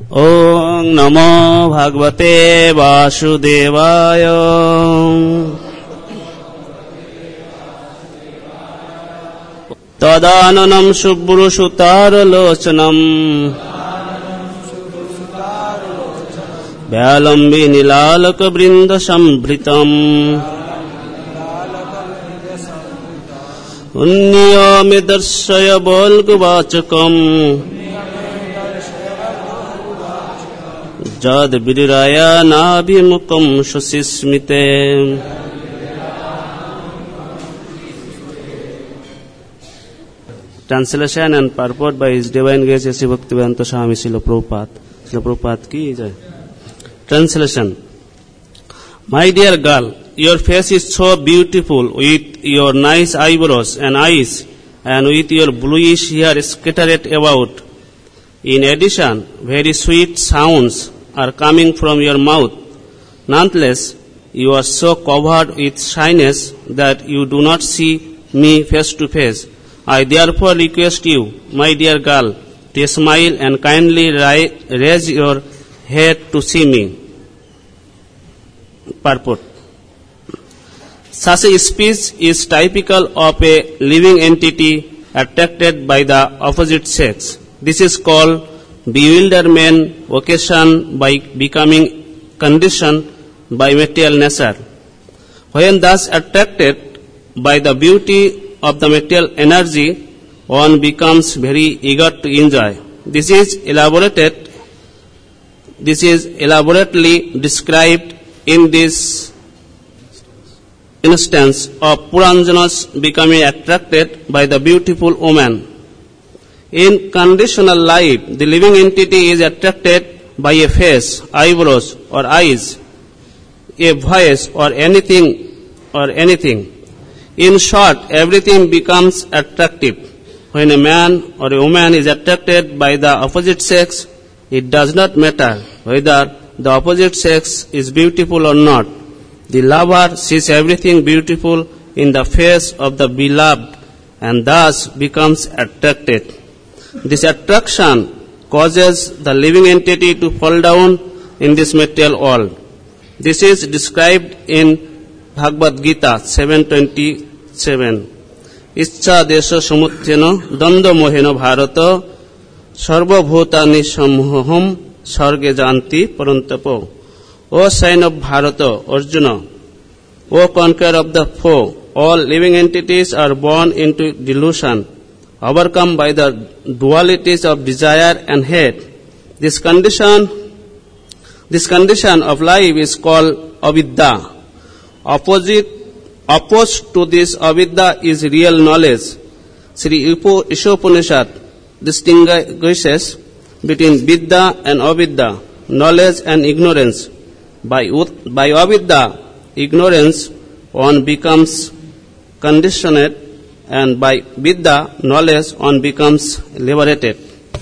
Om Namo Bhagavate Vasudevaya. Tadananam Subhrushutaralocanam Vyalambi Nilalaka Brinda Sambritam Unniyami Darshaya Bolgavachakam Jad Biriraya Nabhimukam Shasismite. Translation and purport by His Divine Grace Sri Bhaktivedanta Swami Srila Prabhupada. Srila Prabhupada ki jai. Translation. My dear girl, your face is so beautiful with your nice eyebrows and eyes and with your bluish hair scattered about. In addition, very sweet sounds are coming from your mouth. Nonetheless, you are so covered with shyness that you do not see me face to face. I therefore request you, my dear girl, to smile and kindly raise your head to see me. Purport. Such a speech is typical of a living entity attracted by the opposite sex. This is called bewilderment occasioned by becoming conditioned by material nature. When thus attracted by the beauty of the material energy, one becomes very eager to enjoy. This is elaborately described in this instance of Puranjana's becoming attracted by the beautiful woman. In conditional life, the living entity is attracted by a face, eyebrows or eyes, a voice or anything. In short, everything becomes attractive. When a man or a woman is attracted by the opposite sex, it does not matter whether the opposite sex is beautiful or not. The lover sees everything beautiful in the face of the beloved and thus becomes attracted. This attraction causes the living entity to fall down in this material world. This is described in Bhagavad Gita 7:27. Iccha desha samutyena danda mohena bharata sarva bhutani sammoham sarge janti parantapo. O sign of Bharata, Arjuna, O conqueror of the foe, all living entities are born into delusion, overcome by the dualities of desire and hate. This condition of life is called avidya. Opposed to this avidya is real knowledge. Sri Ishopanishad distinguishes between vidya and avidya, knowledge and ignorance. By avidya, ignorance, one becomes conditioned, and by vidya, knowledge, one becomes liberated.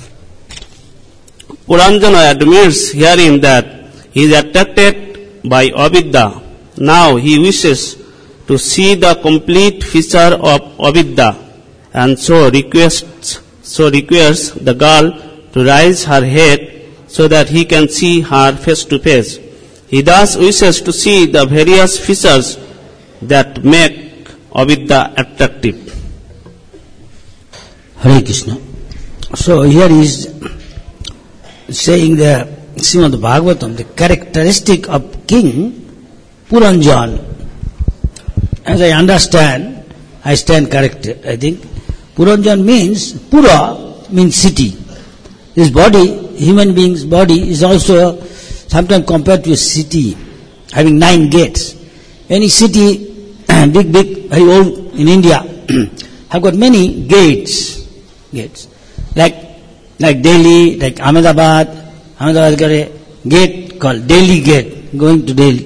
Puranjana admits herein that he is attracted by avidya. Now he wishes to see the complete feature of avidya, and so requests the girl to raise her head so that he can see her face to face. He thus wishes to see the various features that make avidya attractive. Hare Krishna. So here he is saying the Srimad Bhagavatam, the characteristic of King Puranjan. As I understand, I stand corrected, I think. Puranjan means, Pura means city. This body, human being's body, is also sometimes compared to a city, having 9 gates. Any city, big, very old in India, have got many gates. Like Delhi, like Ahmedabad got a gate called Delhi Gate, going to Delhi.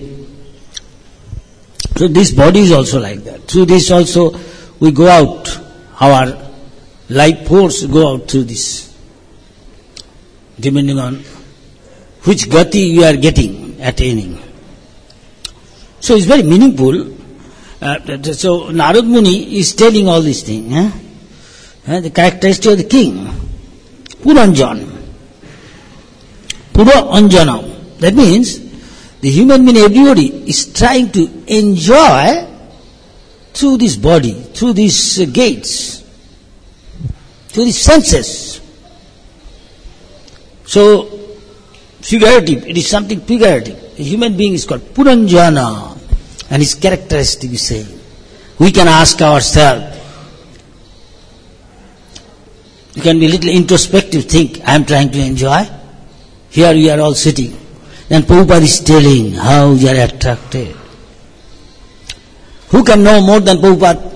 So this body is also like that. Through this also we go out, our life force go out through this, depending on which gati you are attaining. So it's very meaningful. So Narad Muni is telling all these things. The characteristic of the king, Puranjan. Pura Anjana. That means the human being, everybody is trying to enjoy through this body, through these gates, through these senses. So, figurative, it is something figurative. A human being is called Puranjana, and his characteristic is saying. We can ask ourselves, you can be a little introspective, think, I am trying to enjoy. Here we are all sitting. Then Prabhupada is telling how you are attracted. Who can know more than Prabhupada?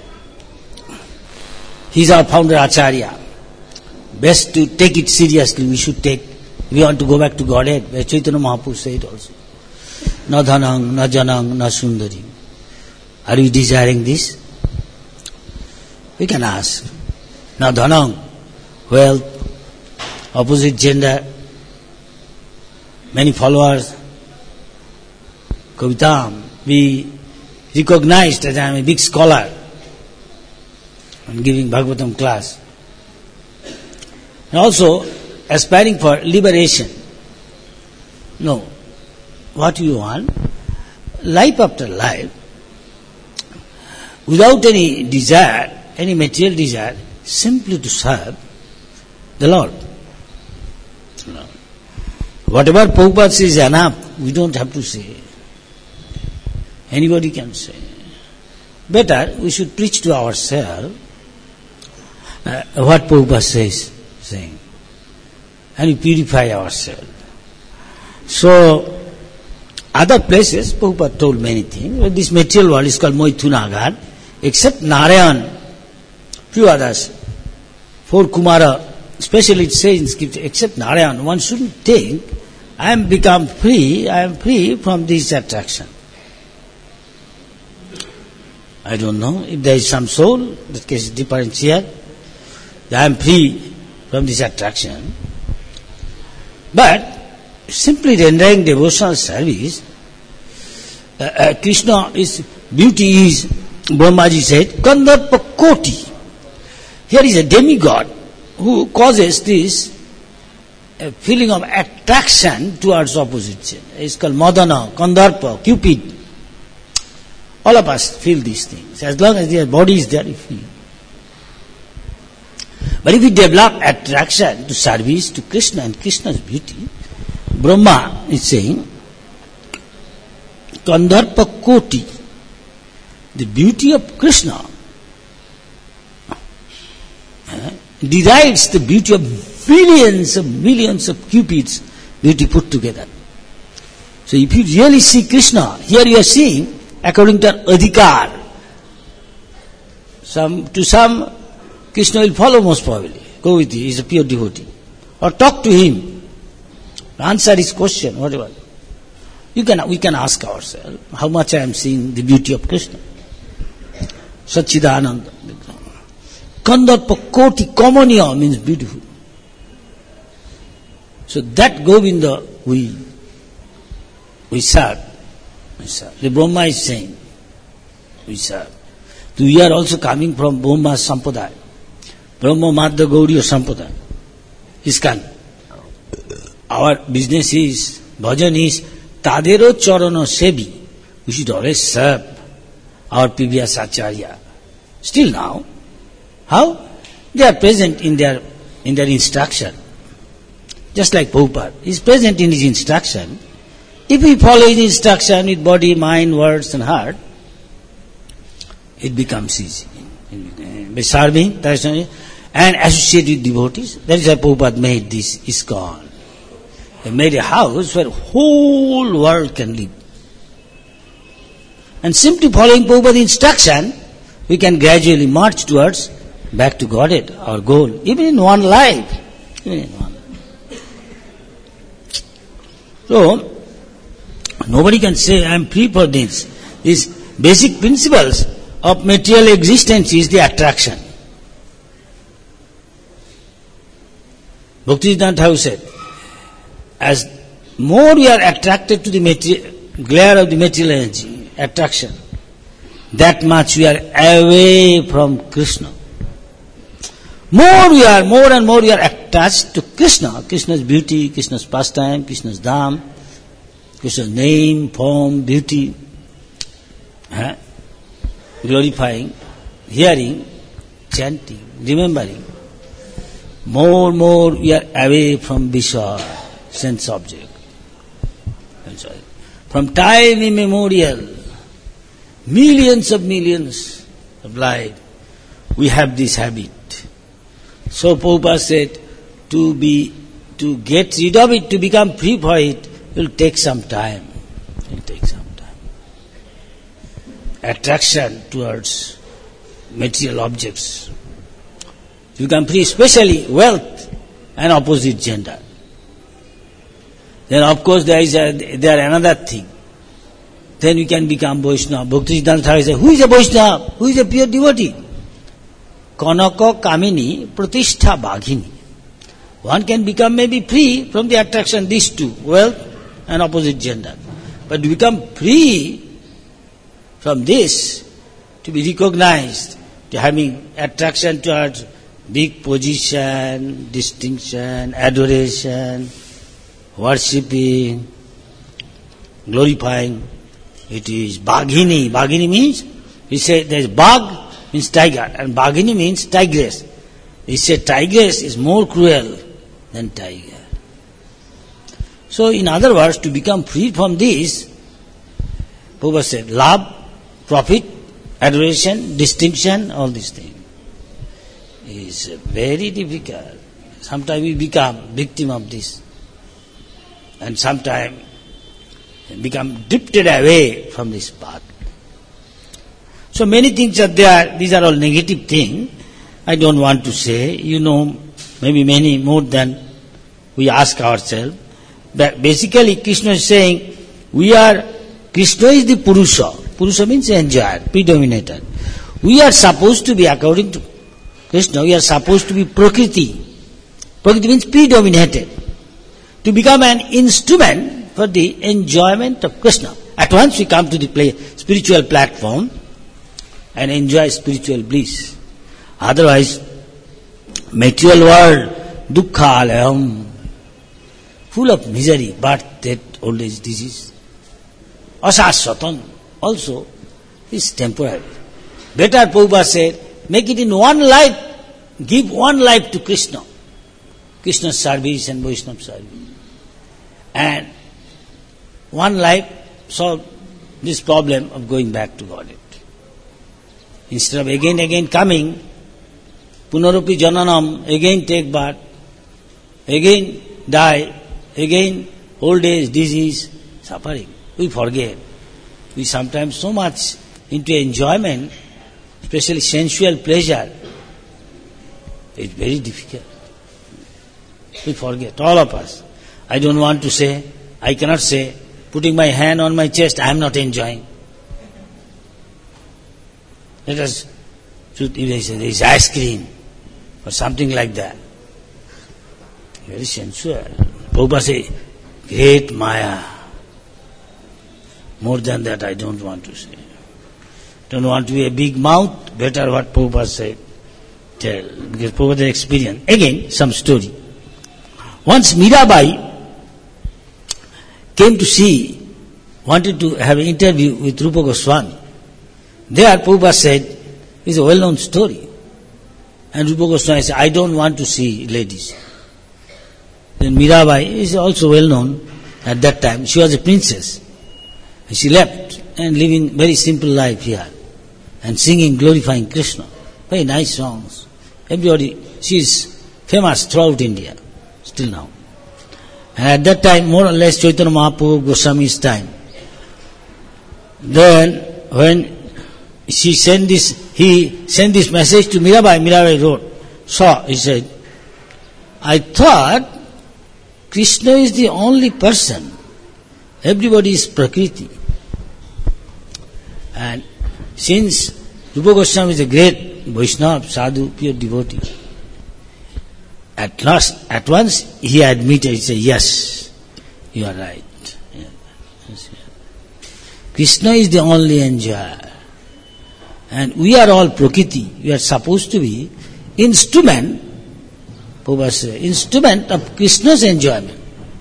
He is our founder Acharya. Best to take it seriously, we should take. We want to go back to Godhead, where Chaitanya Mahaprabhu said also. Na dhanang, na janang, na sundari. Are you desiring this? We can ask. Na dhanang, wealth, opposite gender, many followers. Kavitam, we recognized that I am a big scholar. I am giving Bhagavatam class. And also aspiring for liberation. No. What do you want? Life after life, without any desire, any material desire, simply to serve the Lord. Whatever Prabhupada says is enough, we don't have to say. Anybody can say. Better, we should preach to ourselves what Prabhupada says, saying. And we purify ourselves. So, other places, Prabhupada told many things. This material world is called Maithunagar, except Narayan, few others. For Kumara, especially it says in scripture, except Narayan, one shouldn't think, I am free from this attraction. I don't know, if there is some soul, that case is different here. I am free from this attraction. But, simply rendering devotional service, Krishna is, beauty is, Brahmaji said, Kandarpa Koti. Here is a demigod who causes this feeling of attraction towards opposite. It's called Madana, Kandarpa, Cupid. All of us feel these things. As long as their body is there, we feel. But if we develop attraction to service, to Krishna and Krishna's beauty, Brahma is saying, Kandarpa Koti, the beauty of Krishna derives the beauty of millions of Cupids beauty put together. So if you really see Krishna, here you are seeing, according to Adhikar, to some, Krishna will follow most probably. Go with him, he is a pure devotee. Or talk to him. Answer his question, whatever. We can ask ourselves, how much I am seeing the beauty of Krishna. Satchidananda. Kandarpa Koti, Kamaniya means beautiful. So that Govinda we serve. The Brahma is saying, we serve. So we are also coming from Brahma Sampradaya. Brahma Madhya Gauriya Sampradaya. ISKCON. Our business is, bhajan is, Tadero Charana Sevi. We should always serve our previous Acharya. Still now. How? They are present in their instruction. Just like Prabhupada is present in his instruction. If we follow his instruction with body, mind, words and heart, it becomes easy. By serving and associate with devotees, that is why Prabhupada made this ISKCON. He made a house where whole world can live. And simply following Prabhupada's instruction, we can gradually march towards back to Godhead, our goal, even in one life. So, nobody can say, I am free for this. These basic principles of material existence is the attraction. Bhaktisiddhanta Thakur said, as more we are attracted to the glare of the material energy, attraction, that much we are away from Krishna. More and more we are attached to Krishna, Krishna's beauty, Krishna's pastime, Krishna's dham, Krishna's name, form, beauty, glorifying, hearing, chanting, remembering, more we are away from Vishwa, sense object. From time immemorial, millions of life, we have this habit. So Prabhupada said, to get rid of it, to become free for it, will take some time. Attraction towards material objects. To become free, especially wealth and opposite gender. Then of course there another thing. Then we can become Vaishnava. Bhaktisiddhanta Thakur says, who is a Vaishnava? Who is a pure devotee? Kanaka Kamini Pratishtha Bhagini. One can become maybe free from the attraction, these two, wealth and opposite gender. But to become free from this, to be recognized, to having attraction towards big position, distinction, adoration, worshipping, glorifying, it is Bhagini. Bhagini means, he said there is Bhag means tiger, and Bhagini means tigress. He said tigress is more cruel than tiger. So in other words, to become free from this, Prabhupada said, love, profit, adoration, distinction, all these things is very difficult. Sometimes we become victim of this, and sometimes become drifted away from this path. So many things are there. These are all negative things. I don't want to say. Maybe many more than we ask ourselves. But basically Krishna is saying, Krishna is the Purusha. Purusha means enjoyer, predominator. We are supposed to be, according to Krishna, we are supposed to be Prakriti. Prakriti means predominated. To become an instrument for the enjoyment of Krishna. At once we come to the spiritual platform and enjoy spiritual bliss. Otherwise, material world, dukkha alayam, full of misery, birth, death, old age, disease. Asaswatan also is temporary. Better, Prabhupada said, make it in one life, give one life to Krishna. Krishna's service and Vaishnava service. And one life solve this problem of going back to Godhead. Instead of again coming, punarupi jananam, again take birth, again die, again old age, disease, suffering. We forget. We sometimes so much into enjoyment, especially sensual pleasure. It's very difficult. We forget, all of us. I don't want to say, I cannot say, putting my hand on my chest, I am not enjoying. Let us, there is ice cream or something like that. Very sensual. Prabhupada says, great Maya. More than that I don't want to say. Don't want to be a big mouth, better what Prabhupada said. Tell, because Prabhupada experience. Again, some story. Once Mirabai came to see, wanted to have an interview with Rupa Goswami. There Prabhupada said, it's a well-known story. And Rupa Goswami said, I don't want to see ladies. Then Mirabai is also well-known at that time. She was a princess. And she left and living very simple life here. And singing, glorifying Krishna. Very nice songs. Everybody, she is famous throughout India, still now. And at that time, more or less Chaitanya Mahaprabhu, Goswami's time. Then, when he sent this message to Mirabai. Mirabai wrote, he said, I thought Krishna is the only person. Everybody is Prakriti. And since Rupa Goswami is a great Vaishnava, sadhu, pure devotee, at once he admitted, he said, yes, you are right. Yes. Krishna is the only enjoyer. And we are all Prakriti. We are supposed to be instrument Prabhupada says, instrument of Krishna's enjoyment.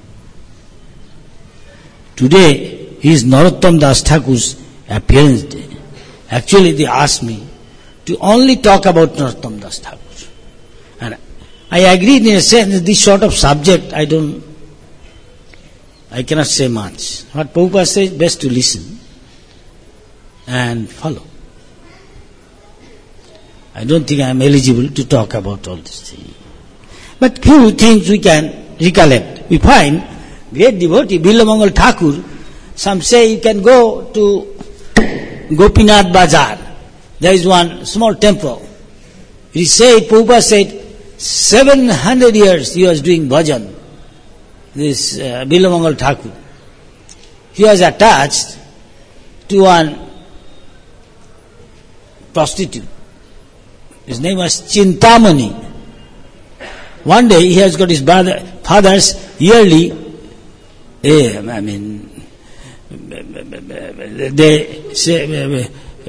Today is Narottam Das Thakur's appearance day. Actually, they asked me to only talk about Narottam Das Thakur. And I agreed in a sense, this sort of subject, I cannot say much. What Prabhupada says, best to listen and follow. I don't think I am eligible to talk about all these things. But few things we can recollect. We find great devotee, Bilamangal Thakur, some say you can go to Gopinath Bazar. There is one small temple. It is said, Prabhupada said, 700 years he was doing bhajan. This Bilamangal Thakur. He was attached to one prostitute. His name was Chintamani. One day he has got his father's yearly, they say,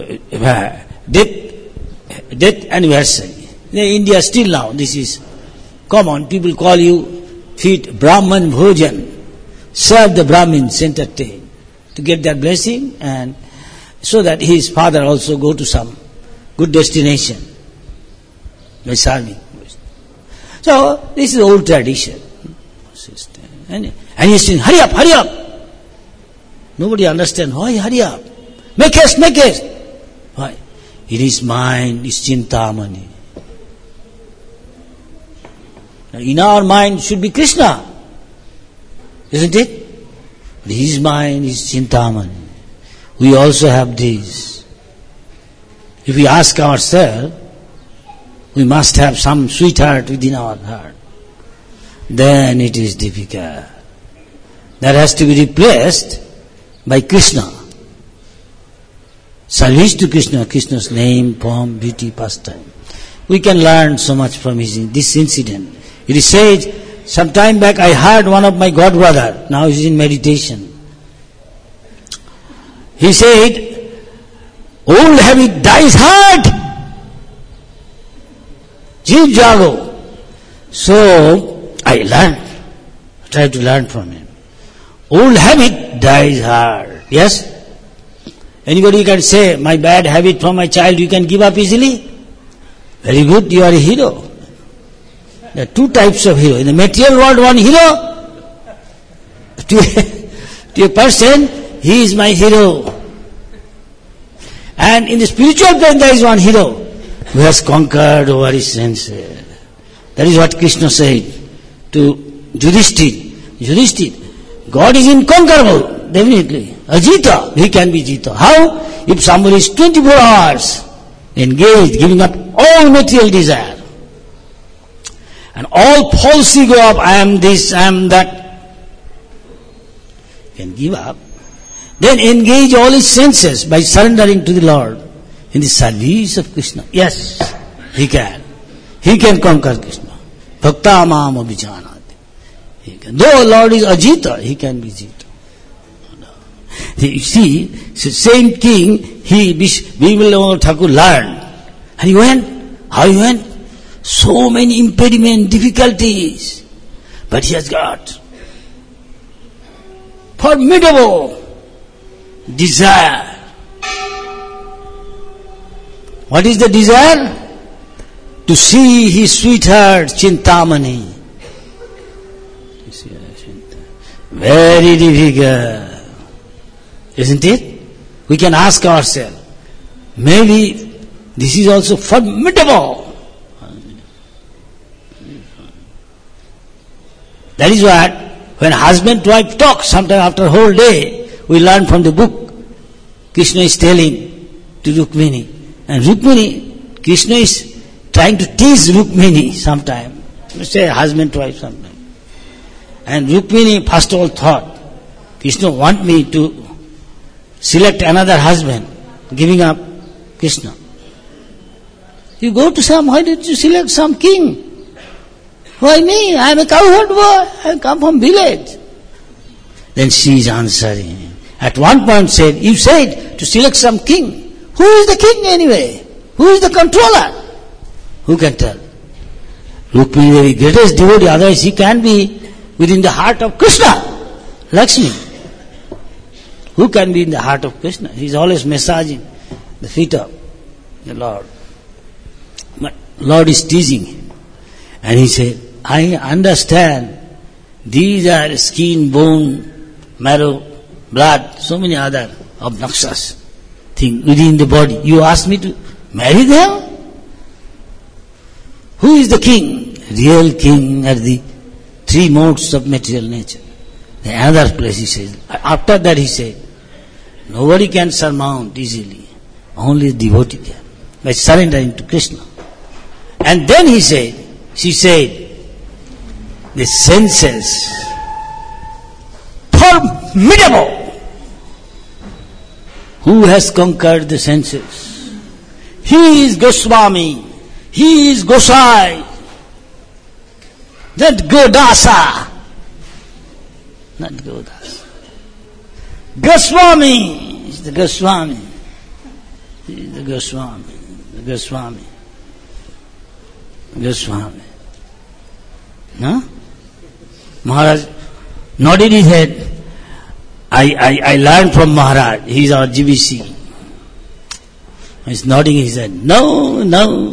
death anniversary. In India still now, this is common. People call you, feed Brahman Bhojan, serve the Brahmins, entertain, to get their blessing, and so that his father also go to some good destination by serving. So, this is old tradition. And he's saying, hurry up, hurry up. Nobody understands, why hurry up? Make haste, make haste. Why? It is mine, it's Chintamani. Now, in our mind should be Krishna. Isn't it? But his mind is Chintamani. We also have this. If we ask ourselves, we must have some sweetheart within our heart. Then it is difficult. That has to be replaced by Krishna. Service to Krishna, Krishna's name, form, beauty, pastime. We can learn so much from this incident. It is said, some time back I heard one of my godbrother, now he is in meditation. He said, old habit dies hard. Jeev Jago. So, I tried to learn from him. Old habit dies hard. Yes? Anybody can say, my bad habit from my child you can give up easily? Very good, you are a hero. There are two types of hero. In the material world, one hero. To a person, he is my hero. And in the spiritual plane, there is one hero who has conquered over his senses. That is what Krishna said to Yudhishthira. Yudhishthira, God is inconquerable, definitely. Ajita, he can be Jita. How? If somebody is 24 hours engaged, giving up all material desire, and all false ego of I am this, I am that, can give up, then engage all his senses by surrendering to the Lord in the service of Krishna. Yes, he can. He can conquer Krishna. Bhakta mam abhijanati. He can. Though Lord is Ajita, he can be Jita. You see, same king, Bimal Thakur learned. And he went. How he went? So many impediments, difficulties. But he has got formidable desire. What is the desire? To see his sweetheart Chintamani. Very difficult. Isn't it? We can ask ourselves, maybe this is also formidable. That is what, when husband wife talk, sometime after a whole day, we learn from the book, Krishna is telling to Rukmini. And Rukmini, Krishna is trying to tease Rukmini sometime. Say husband wife sometime. And Rukmini first of all thought, Krishna want me to select another husband, giving up Krishna. You go to why did you select some king? Why me? I am a cowherd boy. I come from village. Then she is answering. At one point said, you said to select some king. Who is the king anyway? Who is the controller? Who can tell? Rukmini Devi, greatest devotee, otherwise he can't be within the heart of Krishna. Lakshmi. Who can be in the heart of Krishna? He is always massaging the feet of the Lord. But Lord is teasing him. And he said, I understand these are skin, bone, marrow, blood, so many other obnoxious things within the body. You ask me to marry them? Who is the king? Real king are the three modes of material nature. The another place he says, after that he said, nobody can surmount easily, only the devotee can, by surrendering to Krishna. And then she said, the senses, formidable. Who has conquered the senses? He is Goswami. He is Gosai. That Godasa. Not Godasa. Goswami is the Goswami. He is the Goswami. The Goswami. Goswami. No? Maharaj nodded his head. I learned from Maharaj. He is our GBC. He's nodding his head. No.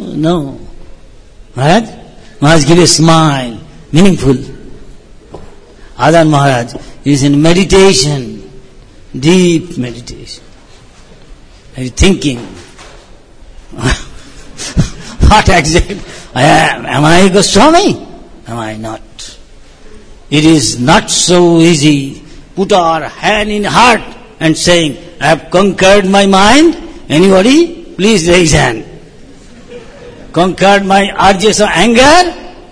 Maharaj give a smile, meaningful. Adan Maharaj is in meditation, deep meditation. He's thinking, what exactly? Am I Goswami? Am I not? It is not so easy. Put our hand in heart and saying, I have conquered my mind. Anybody? Please raise hand. Conquered my urges of anger,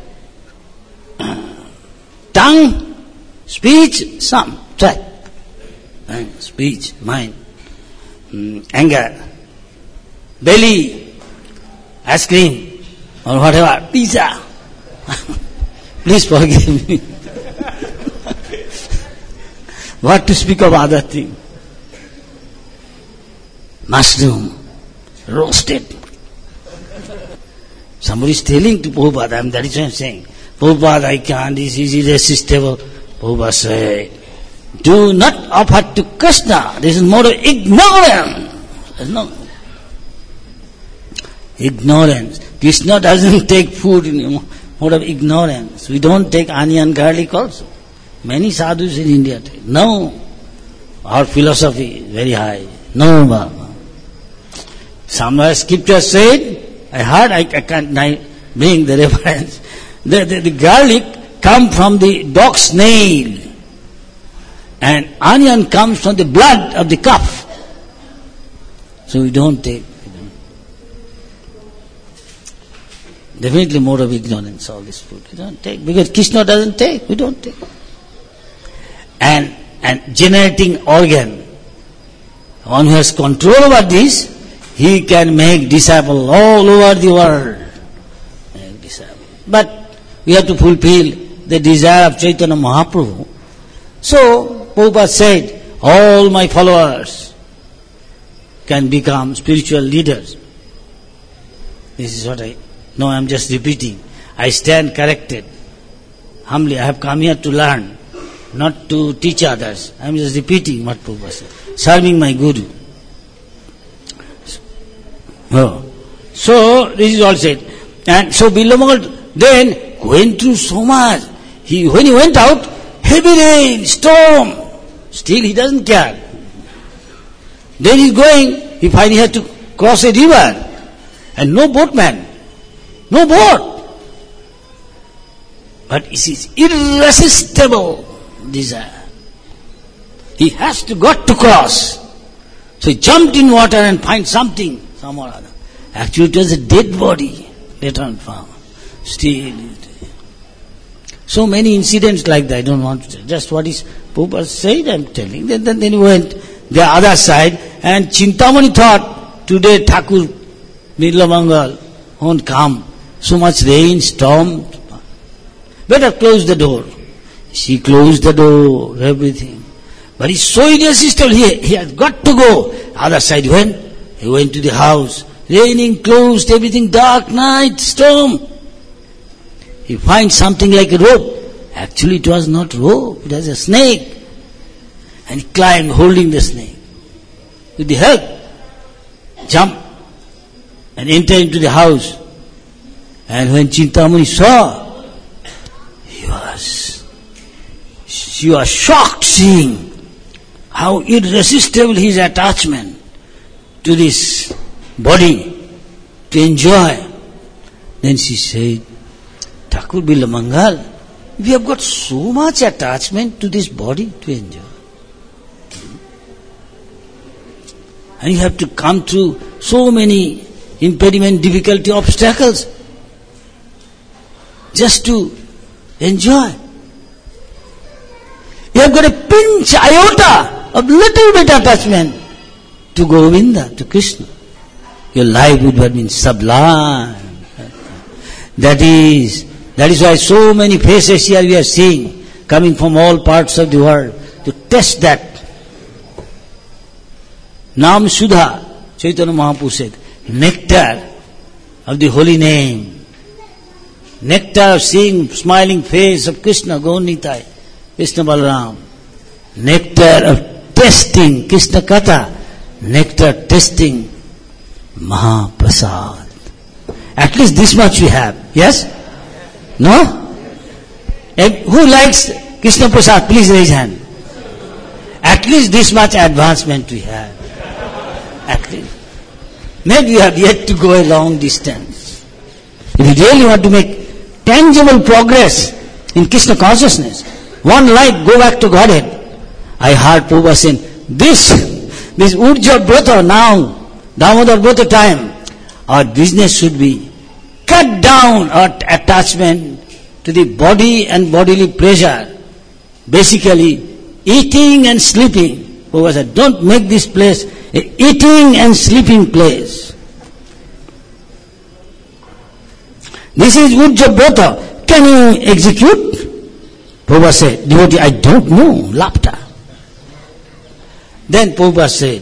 tongue, speech, some. Try. Speech, mind, anger, belly, ice cream, or whatever, pizza. Please forgive me. What to speak of other things? Mushroom, roasted. Somebody is telling to Prabhupada, that is what I am saying. Prabhupada, I can't, this is irresistible. Prabhupada said, do not offer to Krishna. This is more of ignorance. No. Ignorance. Krishna doesn't take food in mode of ignorance. We don't take onion, garlic also. Many sadhus in India take. No. Our philosophy is very high. No, Baba. Somewhere scripture said, I heard, I can't bring the reference. The garlic comes from the dog's nail. And onion comes from the blood of the calf. So we don't take. Definitely more of ignorance, all this food. We don't take. Because Krishna doesn't take, we don't take. And generating organ. One who has control over this, he can make disciples all over the world. But we have to fulfill the desire of Chaitanya Mahaprabhu. So, Prabhupada said, all my followers can become spiritual leaders. This is what I am just repeating. I stand corrected. Humbly, I have come here to learn, not to teach others. I am just repeating what Prabhupada said. Serving my Guru. So, this is all said. And so, Bilamangal then went through so much. When he went out, heavy rain, storm. Still he doesn't care. Then he's going, he finally had to cross a river. And no boatman. No boat. But it is irresistible desire. He has got to cross. So he jumped in water and find something, some or other. Actually it was a dead body, later on found. Still. So many incidents like that, I don't want to tell. Just what is Prabhupada said, I am telling. Then he went the other side, and Chintamani thought, today Thakur Nilamangal won't come. So much rain, storm. Better close the door. She closed the door, everything. But he's so irresistible, he has got to go. Other side he went to the house. Raining, closed, everything, dark night, storm. he finds something like a rope. Actually it was not rope, it was a snake. And he climbed holding the snake. With the help, jump and enter into the house. And when Chintamani saw, she was shocked seeing how irresistible his attachment to this body to enjoy. Then she said, Thakur Bilamangal, we have got so much attachment to this body to enjoy. And you have to come through so many impediment, difficulty, obstacles just to enjoy. You have got a pinch, iota of little bit attachment to Govinda, to Krishna. Your life would have been sublime. That is why so many faces here we are seeing, coming from all parts of the world, to test that. Nam Sudha, Chaitanya Mahaprabhu said, nectar of the holy name, nectar of seeing smiling face of Krishna, Gaunitai, Krishna Balaram, nectar of tasting Krishna Katha, nectar tasting Mahaprasad. At least this much we have, yes? No? Who likes Krishna Prasad? Please raise hand. At least this much advancement we have. At least. Maybe you have yet to go a long distance. If you really want to make tangible progress in Krishna consciousness, one life, go back to Godhead. I heard Prabhupada saying, this Urja Brata now, Damodar Brata time, our business should be cut down our attachment to the body and bodily pleasure. Basically, eating and sleeping. Prabhupada said, don't make this place an eating and sleeping place. This is Urja Brata. Can you execute? Prabhupada said, devotee, I don't know, laughter. Then Prabhupada said,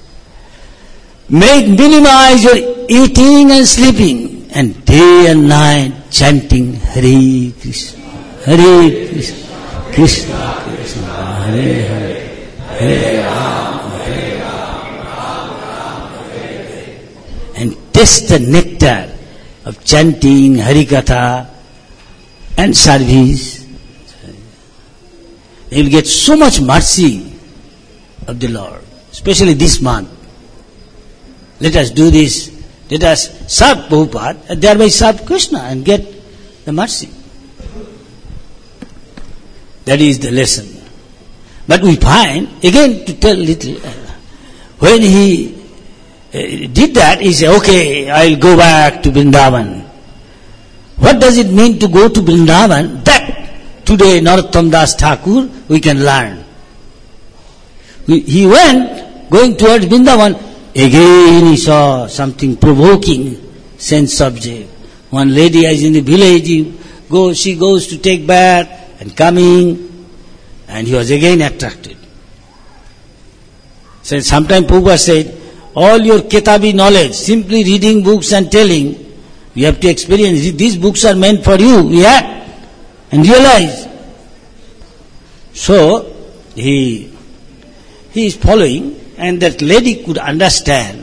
minimize your eating and sleeping, and day and night chanting Hare Krishna, Hare Krishna, Krishna Krishna, Hare Hare, Hare Rama, Hare Rama, Rama Rama, Hare Hare. And taste the nectar of chanting Harikatha and service. You will get so much mercy of the Lord, especially this month. Let us do this. Let us serve Prabhupada and thereby serve Krishna and get the mercy. That is the lesson. But we find, again to tell little, when he did that, he said, okay, I'll go back to Vrindavan. What does it mean to go to Vrindavan? That today Narottam Das Thakur we can learn. He went, going towards Vrindavan, again he saw something provoking sense object. One lady is in the village, she goes to take bath and coming, and he was again attracted. So sometimes Prabhupada said, all your Kitabi knowledge, simply reading books and telling, you have to experience, these books are meant for you, react and realize. So, he is following, and that lady could understand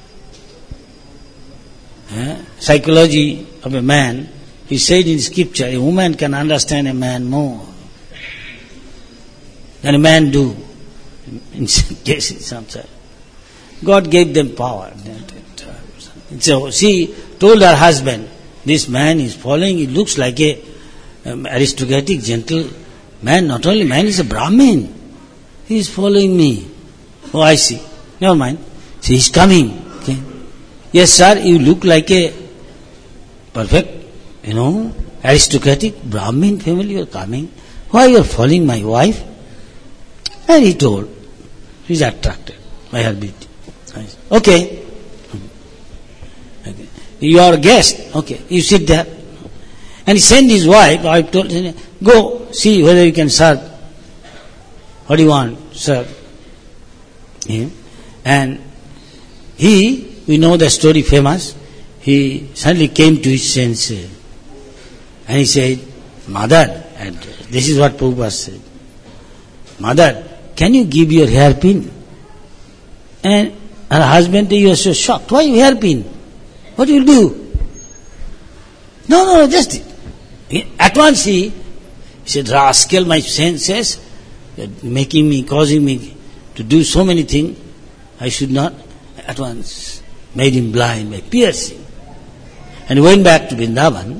psychology of a man. He said in scripture, a woman can understand a man more than a man do. In some cases, sometimes. God gave them power. So she told her husband, this man is following, he looks like a aristocratic, gentle man. Not only man, he's a Brahmin. He is following me. Oh, I see. Never mind. See, he's coming. Okay. Yes, sir, you look like a perfect, aristocratic Brahmin family. You are coming. Why you are following my wife? And he told, he is attracted by her beauty. Okay. You are a guest. Okay, you sit there. And he sent his wife told him, go see whether you can serve. What do you want? Serve. Yeah. And we know the story famous, he suddenly came to his senses. And he said, Mother, and this is what Prabhupada said, Mother, can you give your hairpin? And her husband, he was so shocked. Why hairpin? What will you do? No, just at once he said, rascal, my senses, making me, causing me to do so many things, I should not. At once made him blind by piercing. And he went back to Vrindavan.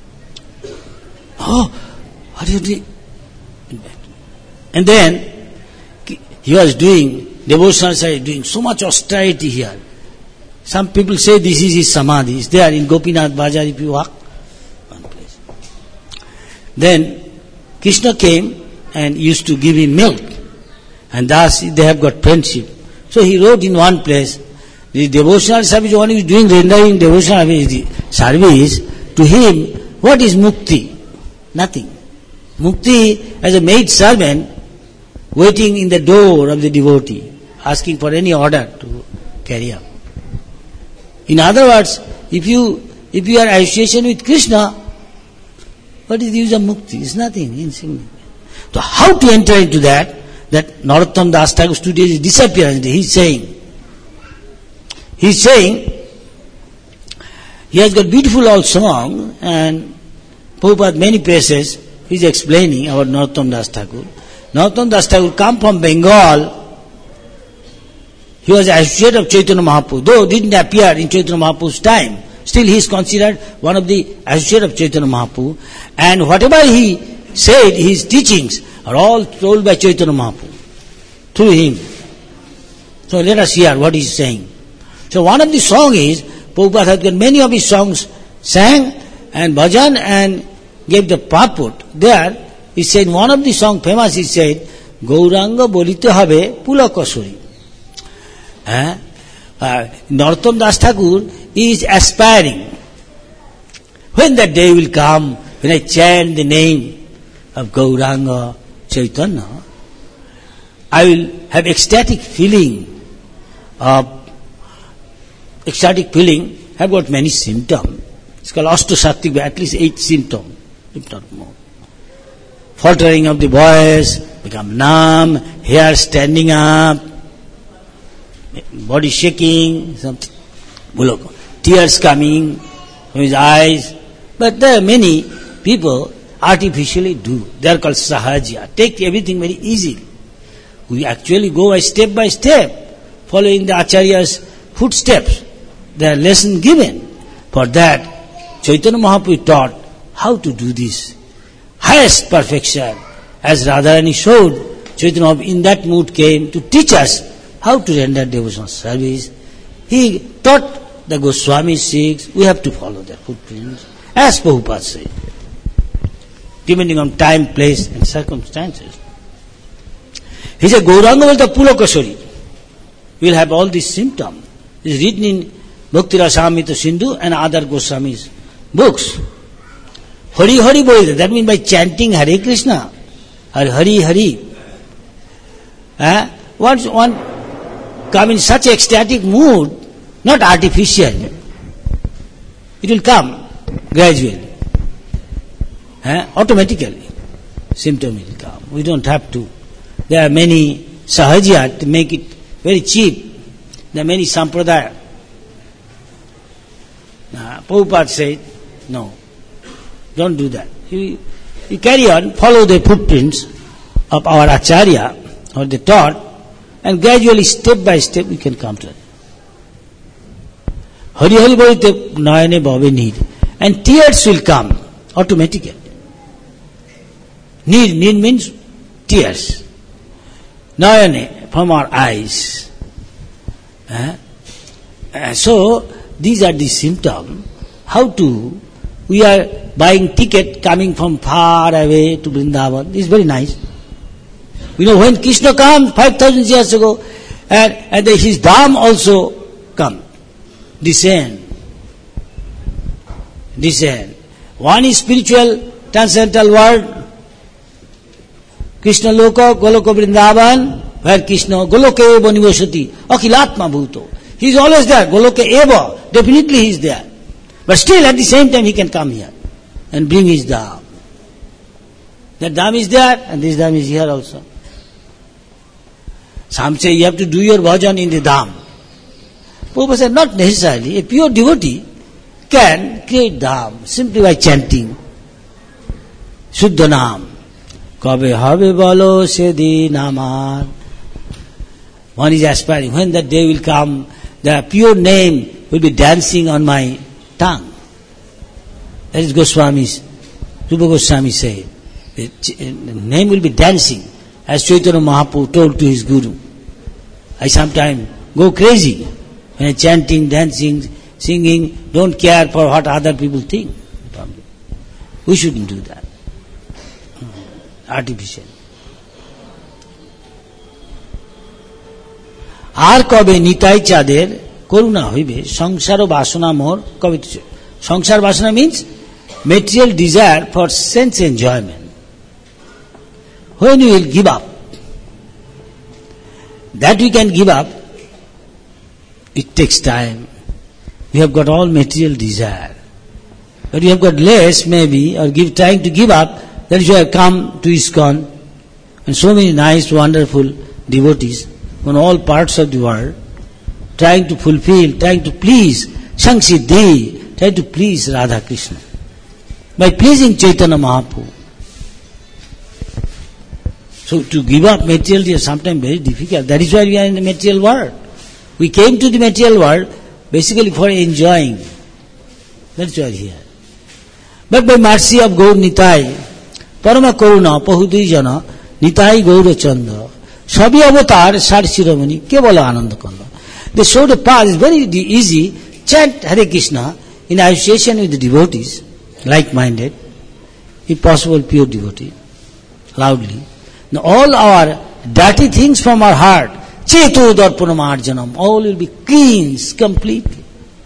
Oh, what did he do? And then he was doing, devotional side, doing so much austerity here. Some people say this is his samadhi. It's there in Gopinath Bazaar if you walk. One place. Then Krishna came and used to give him milk. And thus they have got friendship. So he wrote in one place, the devotional service, one who is doing rendering devotional service, to him, what is mukti? Nothing. Mukti as a maid servant waiting in the door of the devotee, asking for any order to carry out. In other words, if you are association with Krishna, what is the use of mukti? It's nothing, insignificant. So how to enter into that Narottam Das Thakur's today is disappearance. He's saying, he has got beautiful old song, and Prabhupada many places he's explaining about Narottam Das Thakur. Narottam Das Thakur come from Bengal. He was associate of Chaitanya Mahaprabhu, though didn't appear in Chaitanya Mahaprabhu's time. Still he is considered one of the associate of Chaitanya Mahaprabhu, and whatever he said, his teachings are all told by Chaitanya Mahaprabhu through him. So let us hear what he is saying. So one of the songs is, Prabhupada has got many of his songs sang and bhajan and gave the purport. There he said, one of the song famous, he said, Gauranga bolite habe pulakasuri. Narottam Das Thakur is aspiring. When that day will come, when I chant the name of Gauranga Chaitanya, I will have ecstatic feeling. Have got many symptoms. It's called Ashtasattvik, at least 8 symptoms, if not more. Faltering of the voice, become numb, hair standing up, body shaking, something, tears coming from his eyes. But there are many people artificially do. They are called sahaja. Take everything very easily. We actually go step by step, following the Acharya's footsteps. There are lessons given. For that, Chaitanya Mahaprabhu taught how to do this. Highest perfection. As Radharani showed, Chaitanya Mahaprabhu in that mood came to teach us how to render devotional service. He taught the Goswami Sikhs, we have to follow their footprints, as Prabhupada said, depending on time, place and circumstances. He said, Gauranga was the Pulakasuri. We will have all these symptoms. It is written in Bhakti Rasamrita Sindhu and other Goswami's books. Hari Hari Bolite, that means by chanting Hare Krishna, or Hari Hari. Once one come in such ecstatic mood, not artificial, it will come gradually, automatically. Symptom will come. We don't have to. There are many sahaja to make it very cheap. There are many sampradaya. Prabhupada said, no, don't do that. You carry on, follow the footprints of our Acharya, or the taught, and gradually, step by step, we can come to it. Hari Hari Bolite Nayane Bhave Need. And tears will come automatically. Need means tears. Nayane, from our eyes. So, these are the symptoms. How to, we are buying ticket coming from far away to Vrindavan. This is very nice. We know when Krishna comes 5,000 years ago, and his Dham also come. Descend. One is spiritual, transcendental world. Krishna Loka, Goloka Vrindavan, where Krishna, Goloka Eva Nivasati, Akhilatma Bhuto. He is always there, Goloka Eva, definitely he is there. But still at the same time he can come here. and bring his dham. That dham is there and this dham is here also. Some say you have to do your bhajan in the dham. Prabhupada said not necessarily. A pure devotee can create dham simply by chanting Shuddha Naam. Kabe habe balo sedin amar. One is aspiring. When that day will come, the pure name will be dancing on my tongue. That is Goswami's, Rupa Goswami said. The name will be dancing, as Chaitanya Mahaprabhu told to his Guru. I sometimes go crazy when I'm chanting, dancing, singing, don't care for what other people think. We shouldn't do that. Artificial. আর কবে নিতাই চাঁদের করুণা হইবে সংসার ও বাসনা মোর কবে সংসার বাসনা means material desire for sense enjoyment. When you will give up, that we can give up, it takes time. We have got all material desire, but you have got less maybe, or trying to give up. That is why I come to ISKCON, and so many nice, wonderful devotees from all parts of the world, trying to fulfill, trying to please Sangsiddhi, trying to please Radha Krishna by pleasing Chaitanya Mahaprabhu. So to give up material is sometimes very difficult. That is why we are in the material world. We came to the material world basically for enjoying. That is why we are here. But by mercy of Gaur Nitai, Parama Karuna, Pahudui Jana, Nitai Gaura Chanda, Sabi Avatar, Sar Shiromani, Kevala Ananda Kanda. They showed a path, it's very easy. Chant Hare Krishna in association with the devotees, like-minded, if possible pure devotee, loudly. Now all our dirty things from our heart, Cheto Darpanam Arjanam, all will be cleansed completely.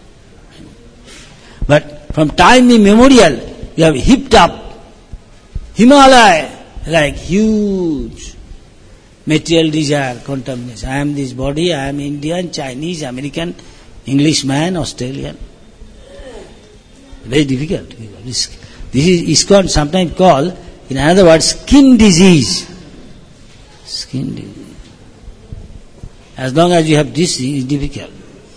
But from time immemorial, we have heaped up Himalaya like huge material desire, contamination. I am this body, I am Indian, Chinese, American, Englishman, Australian. Very difficult. This is ISKCON sometimes called, in another word, skin disease. Skin disease. As long as you have this, it is difficult.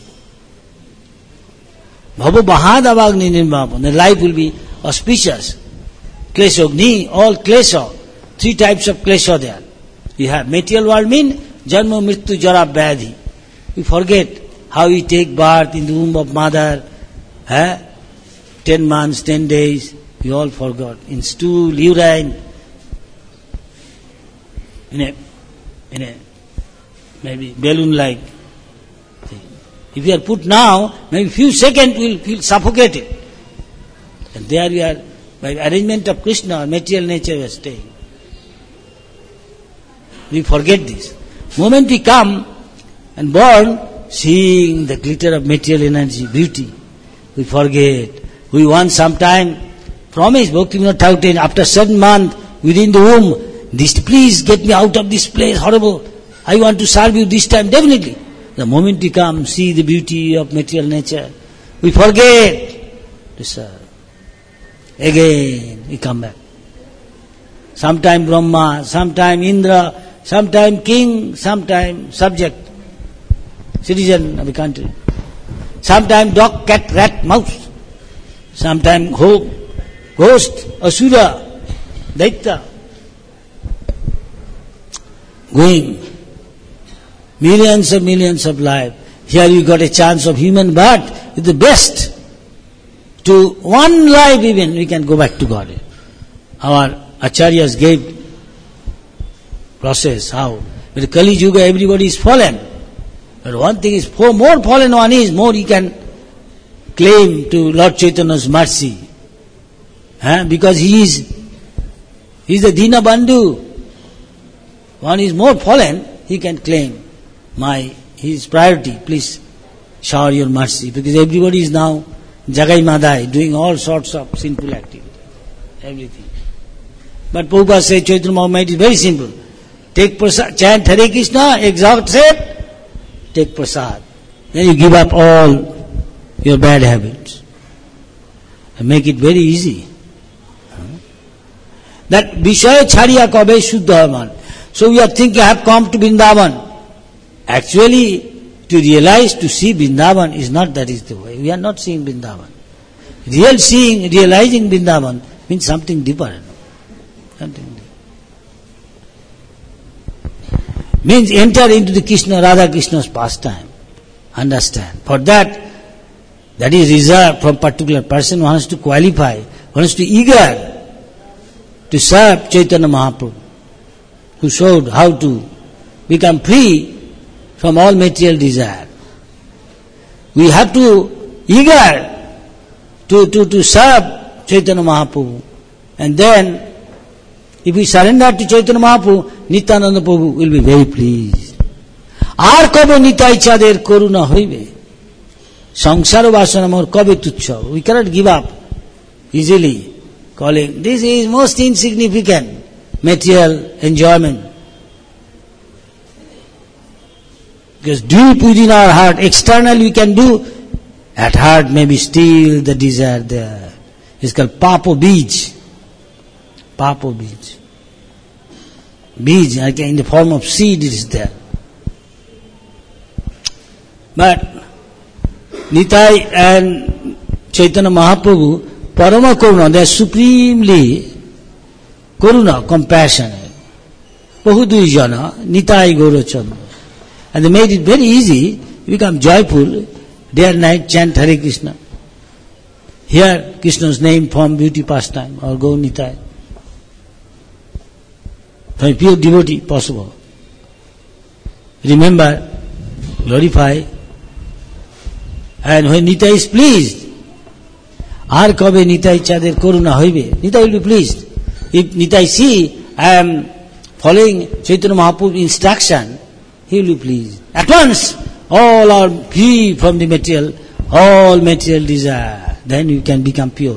Bhava Bahadavagni Nirbhava. The life will be auspicious. Kleshogni, all klesha. 3 types of klesha there. We have material world mean Janma Mrityu Jara Vyadhi. We forget how we take birth in the womb of mother. 10 months, 10 days. We all forgot. In stool, urine. In a maybe balloon-like thing. If we are put now, maybe few seconds we will feel suffocated. And there we are, by arrangement of Krishna, material nature we are staying. We forget this. Moment we come and born, seeing the glitter of material energy, beauty, we forget. We want sometime promise, Bhaktivinoda Thakur, after 7 months, within the womb, this, please get me out of this place, horrible. I want to serve you this time, definitely. The moment we come, see the beauty of material nature, we forget to serve. Again, we come back. Sometime Brahma, sometime Indra, sometime king, sometime subject, citizen of the country. Sometime dog, cat, rat, mouse. Sometime hope, ghost, asura, daitya. Going. Millions of life. Here you got a chance of human birth. It's the best. To one life even, we can go back to God. Our acharyas gave process, how. With Kali Yuga, everybody is fallen. But one thing is, more fallen one is, more he can claim to Lord Chaitanya's mercy. Because he is the Dina Bandhu. One is more fallen, he can claim his priority, please shower your mercy. Because everybody is now Jagai Madai, doing all sorts of sinful activity. Everything. But Prabhupada says, Chaitanya Mahaprabhu is very simple. Take prasad, chant Hare Krishna, exalt it, take prasad. Then you give up all your bad habits. And make it very easy. that Vishaya Chariya Kabe Shuddha Man. So we are thinking, I have come to Vrindavan. Actually, to realize, to see Vrindavan is not that is the way. We are not seeing Vrindavan. Real seeing, realizing Vrindavan means something deeper. Something deeper. Means enter into the Krishna, Radha Krishna's pastime. Understand. For that is reserved from particular person who wants to qualify, who wants to eager to serve Chaitanya Mahaprabhu, who showed how to become free from all material desire. We have to eager to serve Chaitanya Mahaprabhu. And then, if we surrender to Chaitanya Mahaprabhu, Nityananda Prabhu will be very pleased. Ar kabe nitai chader koruna hoibe. Samsara vasana mor kabe tuchha. We cannot give up easily, calling, this is most insignificant material enjoyment. Because deep within our heart, external we can do, at heart maybe still the desire there. It's called Papo Bij. Papo Bij. Bij, in the form of seed it is there. But Nitai and Chaitanya Mahaprabhu, Parama Karuna, they are supremely Karuna, compassionate. Bahudujana, Nitai Gaurachandra. And they made it very easy, you become joyful, day and night chant Hare Krishna. Hear Krishna's name from beauty pastime or Gaur Nitai. For a pure devotee, possible. Remember, glorify, and when Nitai is pleased, Ar kabe Nitai chader koruna hoibe, Nitai will be pleased. If Nitai see, I am following Chaitanya Mahaprabhu's instruction, he will be pleased. At once, all are free from the material, all material desire. Then you can become pure.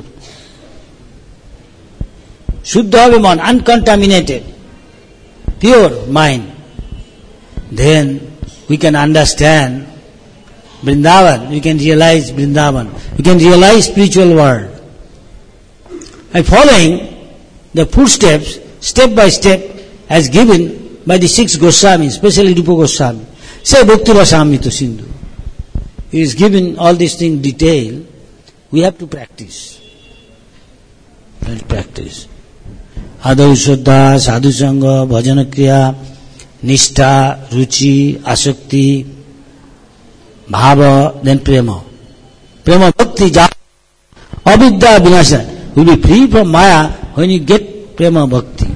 Shuddha Abhiman, uncontaminated, pure mind. Then we can understand Vrindavan, we can realize Vrindavan, we can realize spiritual world. By following the footsteps, step by step, as given by the 6 Goswamis, especially Rupa Goswami. Say Bhakti Rasamrita Sindhu. He is given all these things in detail. We have to practice. Let's practice. Adau Shuddha, Sadhu Sangha, Bhajana Kriya, Nishtha, Ruchi, Asakti, Bhava, then Prema. Prema Bhakti, Avidya Vinasana. You will be free from Maya when you get Prema Bhakti.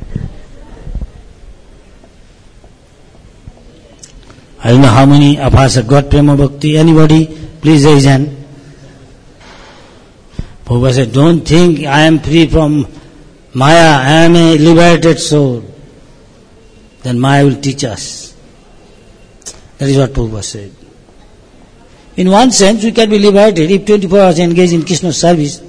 I don't know how many of us have got Prema Bhakti. Anybody? Please raise hand. Prabhupada said, don't think I am free from Maya, I am a liberated soul. Then Maya will teach us. That is what Prabhupada said. In one sense, we can be liberated if 24 hours engaged in Krishna's service.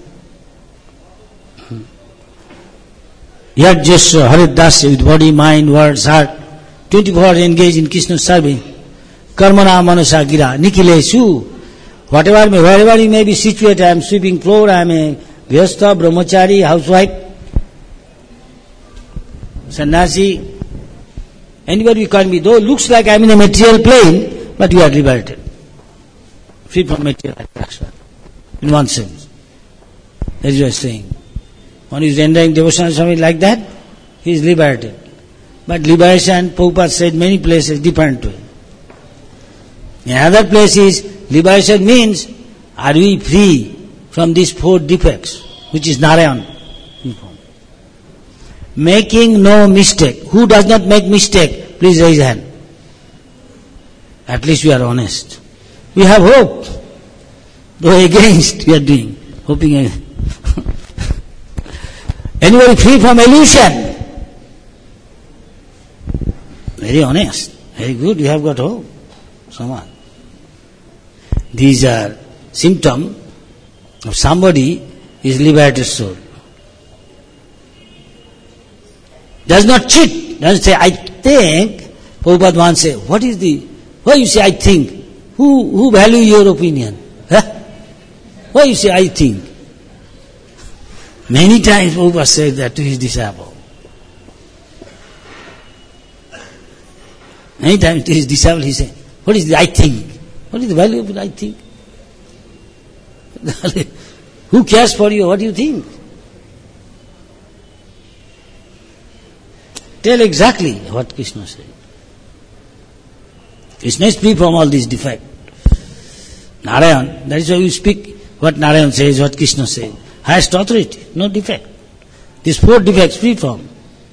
Yet just Haridasya with body, mind, words, heart, 24 hours engaged in Krishna's service. Karmana manasa gira, nikilesu. Wherever you may be situated, I am sweeping floor, I am a vyasta, brahmachari, housewife, sannyasi, anybody you can be, though looks like I am in a material plane, but you are liberated. Free from material attraction. In one sense. That is what I am saying. One is rendering devotional service like that, he is liberated. But liberation, Prabhupada said many places, different way. In other places, liberation means, are we free from these 4 defects, which is Narayan. Making no mistake. Who does not make mistake? Please raise hand. At least we are honest. We have hope. Though against we are doing. Hoping. Anybody free from illusion? Very honest. Very good. You have got hope. Someone. These are symptoms of somebody is liberated soul. Does not cheat. Doesn't say, I think. Prabhupada once say, what is the, why you say I think? Who value your opinion? Huh? Why you say I think? Many times Prabhupada said that to his disciple. Many times to his disciple he said, what is the I think? What is the value of it I think? Who cares for you? What do you think? Tell exactly what Krishna said. Krishna is free from all these defects. Narayan, that is why you speak what Narayan says, what Krishna says. Highest authority, no defect. These 4 defects free from.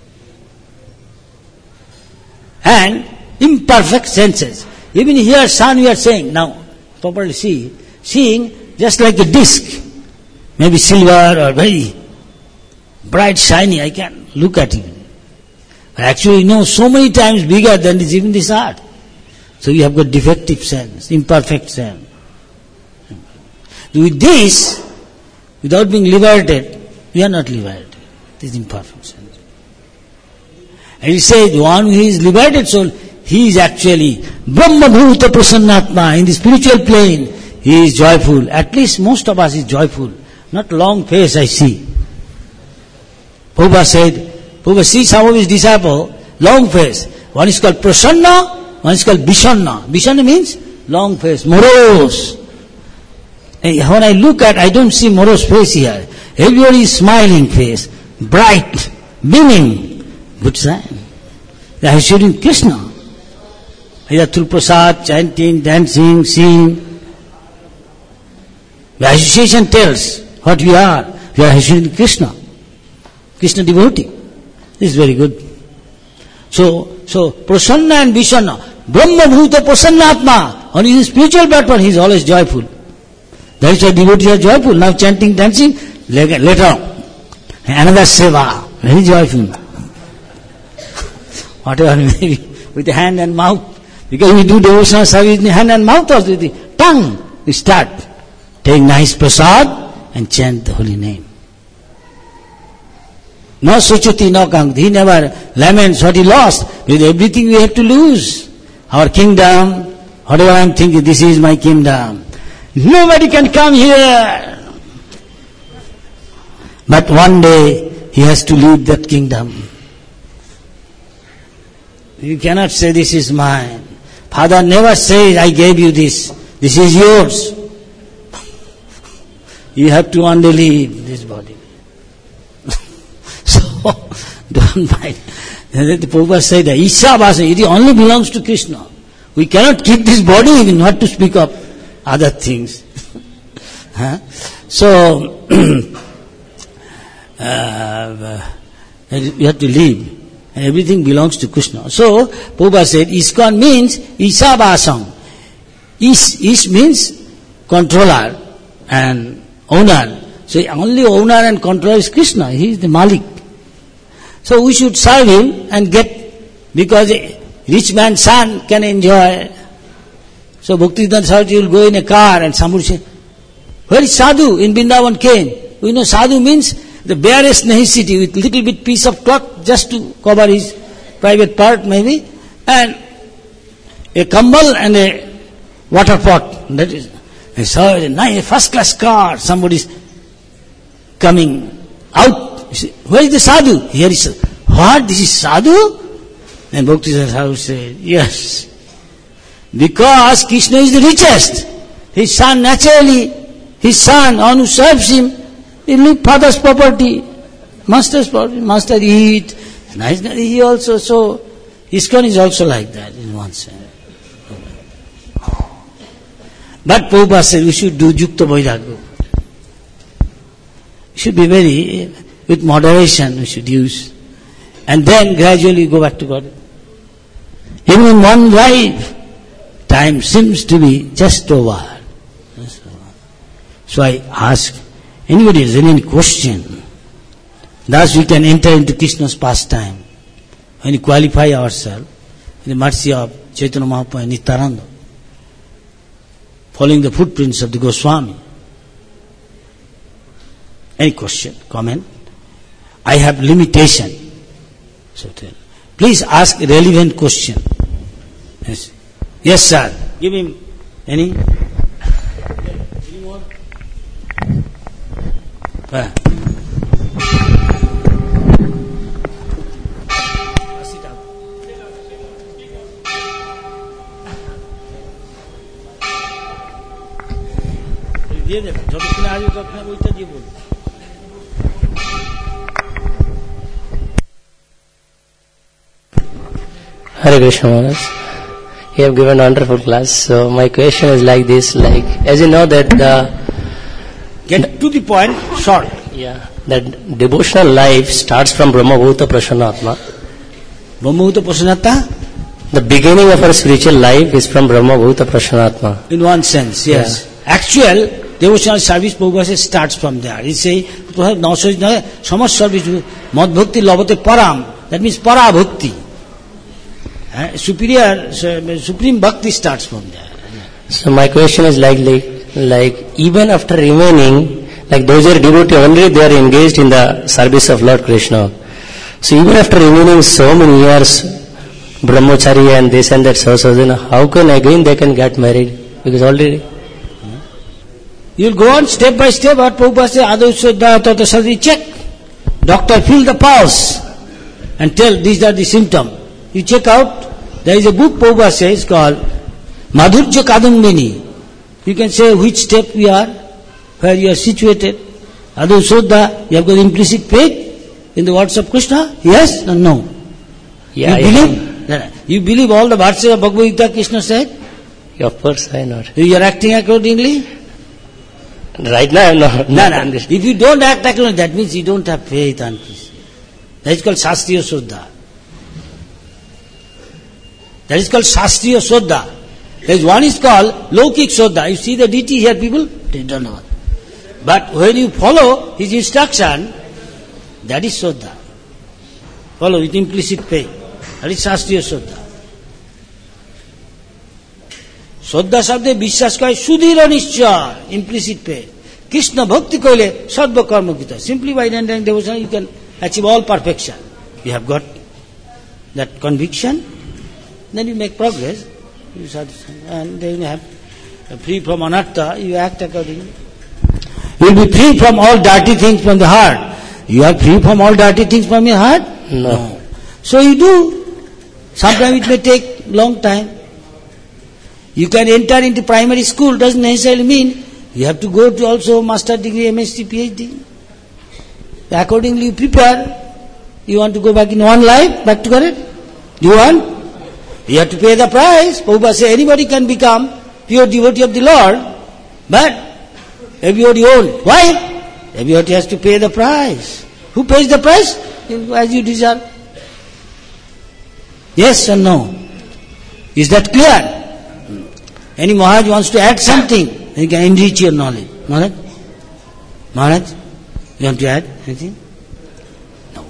And imperfect senses. Even here, sun we are saying, now properly seeing just like a disc, maybe silver or very bright, shiny, I can look at it. But actually, so many times bigger than this, even this earth. So you have got defective sense, imperfect sense. With this, without being liberated, we are not liberated. This imperfect sense. And he says, the one who is liberated soul, he is actually Brahma Bhuta Prasannatma. In the spiritual plane, he is joyful. At least most of us is joyful. Not long face I see. Prabhupada sees some of his disciples, long face. One is called Prasanna, one is called Vishanna. Vishanna means long face, morose. And when I look at, I don't see morose face here. Everybody is smiling face, bright, beaming. Good sign. They are shooting Krishna. Either through prasad, chanting, dancing, singing. The association tells what we are. We are shooting Krishna. Krishna devotee. This is very good. So Prasanna and Vishanna, Brahma Bhuta Prasannatma. On his spiritual platform, he is always joyful. That is why devotees are joyful. Now chanting, dancing, later on. Another seva, very joyful. Whatever maybe, with the hand and mouth. Because we do devotional service in the hand and mouth also, with the tongue. We start. Take nice prasad and chant the holy name. No suchuti, no kank. He never laments what he lost. With everything we have to lose. Our kingdom, whatever I am thinking, this is my kingdom. Nobody can come here. But one day, he has to leave that kingdom. You cannot say, this is mine. Father never says, I gave you this. This is yours. You have to one day leave this body. So, don't mind. The Prabhupada said that Ishabhasa, it only belongs to Krishna. We cannot keep this body even, not to speak of other things. So, you have to leave. And everything belongs to Krishna. So, Prabhupada said, ISKCON means Ishabhasam. Ish means controller and owner. So, only owner and controller is Krishna. He is the Malik. So, we should serve him and get, because a rich man's son can enjoy. So, Bhaktivedanta Saraswati will go in a car and somebody say, where is Sadhu? In Vrindavan came. We know Sadhu means the barest necessity with little bit piece of cloth just to cover his private part maybe, and a kambal and a water pot. That is, I saw a nice first class car, somebody is coming out. Say, where is the sadhu? Here is, what? This is sadhu? And Bhaktivedanta Saraswati said, yes. Because Krishna is the richest. His son naturally, his son, one who serves him, he leave father's property, master's property, master eat. Nice, he also, so ISKCON is also like that in one sense. But Prabhupada said we should do Yukta Vairagya. We should be very, with moderation we should use. And then gradually go back to God. Even in one life, time seems to be just over. So I ask, anybody has any question? Thus we can enter into Krishna's pastime. When we qualify ourselves, in the mercy of Chaitanya Mahaprabhu and Nityananda, following the footprints of the Goswami. Any question, comment? I have limitation. So please ask a relevant question. Yes, yes sir. Give him any? Any more? দিয়ে দেবেন, যতক্ষণ আসবে ততক্ষণ ওইটা দিয়ে বলুন। Hare Krishna Maharaj. You have given a wonderful class. So my question is like this, like as you know that Get to the point, short. that devotional life starts from Brahma Bhuta Prasanatma. Brahmabhuta Prasanatma? The beginning of our spiritual life is from Brahma Bhuta Prasanatma. In one sense, yes. Actual devotional service Prabhupada starts from there. He say, Samas service, Mad Bhakti Labate Param. That means Para Bhakti. Supreme Bhakti starts from there. So my question is like even after remaining, like those who are devotees only they are engaged in the service of Lord Krishna. So even after remaining so many years, brahmachari and this and that, so then how can again they can get married? Because already You'll go on step by step. What Prabhupada says, Adu Shuddha Tata Sadhi, check. Doctor, feel the pulse and tell these are the symptoms. You check out. There is a book Prabhupada says called Madhurya Kadambini. You can say which step we are, where you are situated. Adu Shuddha, you have got implicit faith in the words of Krishna? Yes or no? Yeah, you believe? You believe all the verses of Bhagavad Gita Krishna said? of course I know. You are acting accordingly? Right now I am not. No. If you don't act accordingly, that means you don't have faith on Krishna. That is called Shastriya Shuddha. That is called Shastriya Shuddha. There is one is called Lokik Shuddha. You see the deity here, people? They don't know. But when you follow his instruction, that is Shuddha. Follow with implicit faith. That is Shastriya Shuddha. শ্রদ্ধা শব্দে বিশ্বাস করে সুদৃঢ় নিশ্চয়, implicit faith. Krishna bhakti কইলে সর্বকর্মকৃত. Simply by rendering devotion you can achieve all perfection. You have got that conviction, then you make progress. You and then you have free from anartha, you act accordingly. You will be free from all dirty things from the heart. You are free from all dirty things from your heart? No. So you do. Sometimes it may take long time. You can enter into primary school, doesn't necessarily mean you have to go to also master degree, MSc, PhD. Accordingly you prepare. You want to go back in one life, back to it? Do you want? You have to pay the price. Prabhupada says anybody can become pure devotee of the Lord, but everybody won't. Why? Everybody has to pay the price. Who pays the price? As you deserve. Yes or no? Is that clear? Any Maharaj wants to add something, he can enrich your knowledge. Maharaj, you want to add anything? No.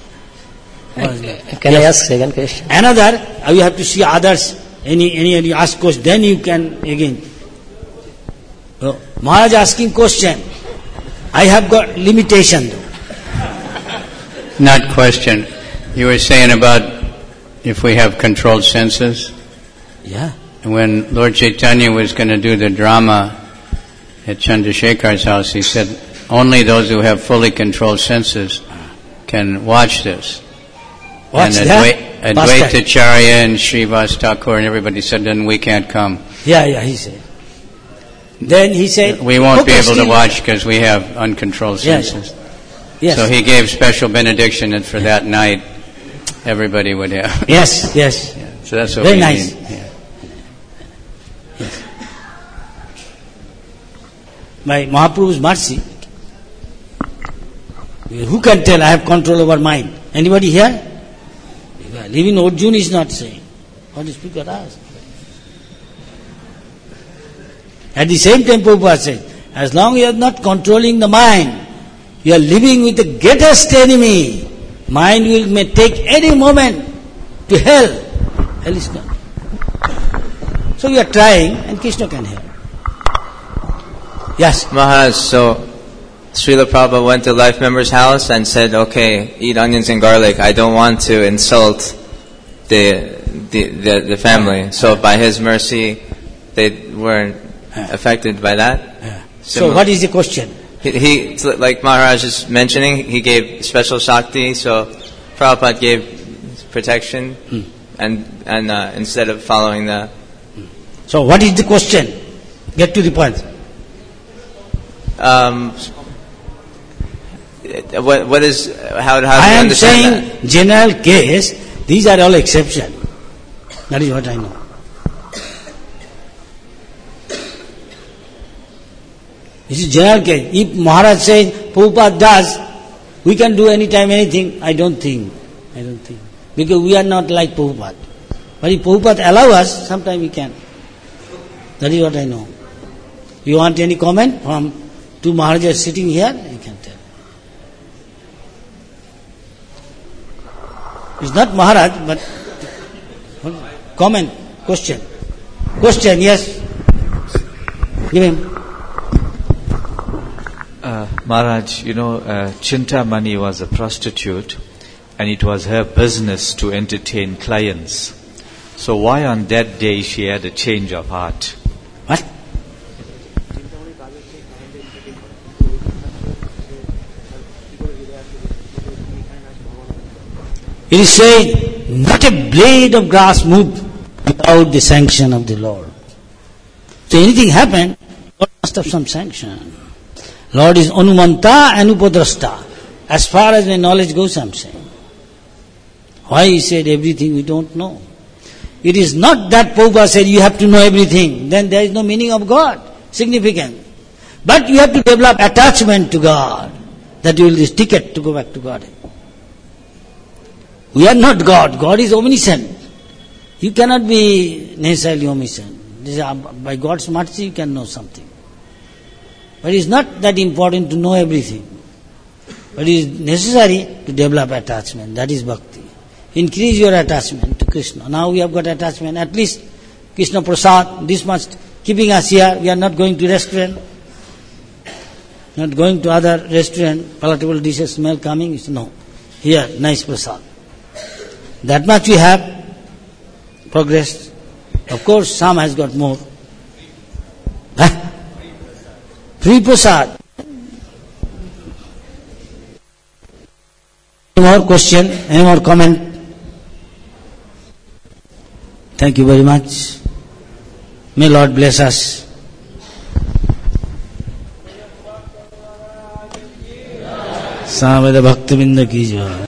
Can I ask second question? Another, you have to see others. Any ask question, then you can again. Oh, Maharaj asking question. I have got limitation though. Not question. You were saying about if we have controlled senses. Yeah. When Lord Chaitanya was going to do the drama at Chandrasekhar's house, he said only those who have fully controlled senses can watch this. What's and that? Advaitacharya and Srivas Thakur and everybody said, then we can't come. Yeah, he said. Then he said, we won't be able to watch because we have uncontrolled senses. Yes. So he gave special benediction that for that night everybody would have. Yes. Yeah. So that's what Very we nice. mean. Yeah. By Mahaprabhu's mercy, who can tell I have control over mind? Anybody here? Even Arjuna is not saying. What is speaker asked? At the same time Prabhupada said, as long as you are not controlling the mind, you are living with the greatest enemy. Mind may take any moment to hell. Hell is not. So we are trying and Krishna can help. Yes. Maharaj, so Srila Prabhupada went to Life Member's house and said, okay, eat onions and garlic. I don't want to insult the family. So by his mercy, they weren't affected by that. So what is the question? He like Maharaj is mentioning, he gave special Shakti, so Prabhupada gave protection and instead of following the... So what is the question? Get to the point. What is how do I you am understand saying that? general case, these are all exception. That is what I know. This is general case. If Maharaj says, Prabhupada does, we can do anytime anything, I don't think. Because we are not like Prabhupada. But if Prabhupada allow us, sometime we can. That is what I know. You want any comment from two Maharajas sitting here? You can tell. It's not Maharaj, but comment, question. Question, yes. Give him. Maharaj, Chintamani was a prostitute and it was her business to entertain clients. So why on that day she had a change of heart? What? It is said, not a blade of grass moved without the sanction of the Lord. So anything happened, God must have some sanction. Lord is Anumanta and Upadrasta. As far as my knowledge goes, I am saying. Why he said everything we don't know? It is not that Prabhupada said you have to know everything. Then there is no meaning of God, significant. But you have to develop attachment to God. That will be the ticket to go back to God. We are not God. God is omniscient. You cannot be necessarily omniscient. By God's mercy you can know something. But it is not that important to know everything. But it is necessary to develop attachment. That is bhakti. Increase your attachment to Krishna. Now we have got attachment. At least Krishna Prasad, this much keeping us here. We are not going to restaurant. Not going to other restaurant. Palatable dishes smell coming. No. Here, nice Prasad. That much we have progressed. Of course, some has got more. Free Prasad. Any more question? Any more comment? Thank you very much. May Lord bless us. Samveda Bhaktivinoda ki jai.